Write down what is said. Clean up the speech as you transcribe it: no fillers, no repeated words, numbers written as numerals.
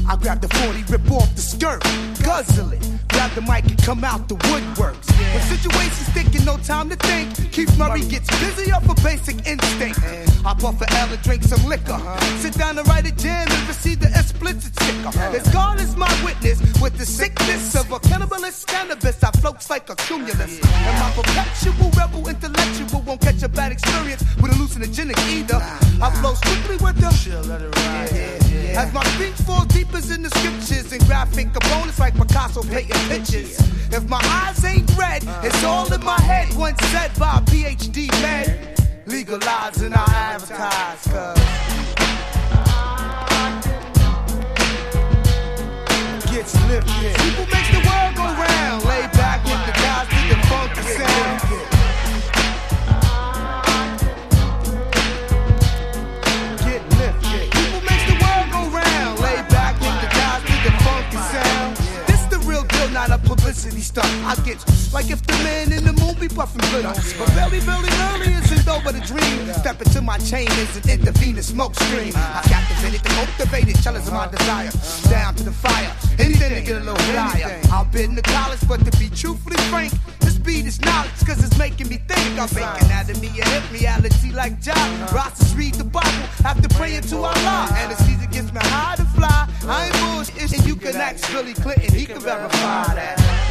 I grab the 40, rip off the skirt, guzzle it. Grab the mic and come out the woodworks. When situations thinking no time to think, Keith Murray gets busy off a basic instinct. I puff a L and drink some liquor. Sit down and write a jam and receive the explicit sticker. As God is my witness, with the sickness of a cannibalist cannabis, I floats like a cumulus. And my perpetual rebel intellectual won't catch a bad experience with hallucinogenic either. I flow strictly with the as my feet fall deep as in the scriptures and graphic components like Picasso painting pictures. If my eyes ain't red, it's all in my head. Once said by a PhD man, legalize and I advertise, cause gets lifted. People make the world go round. Lay back with the guys with the funky sound. Get lifted. People make the world go round. Lay back with the guys with the funky sound. This the real deal, not a publicity stunt. I get like if the man in the moon be puffin' good. But very, very early isn't though but a dream. Step into my chain is an intravenous smoke stream. I captivated the motivated, challenge of my desire. Down to the fire, anything to get a little higher. I've been to college, but to be truthfully frank, this beat is knowledge, cause it's making me think. I'm making anatomy and hip reality like John. Rosses read the Bible after praying to Allah. Anesthesia gets me high to fly. I ain't bullshit, and you can ask Billy Clinton, he can verify that.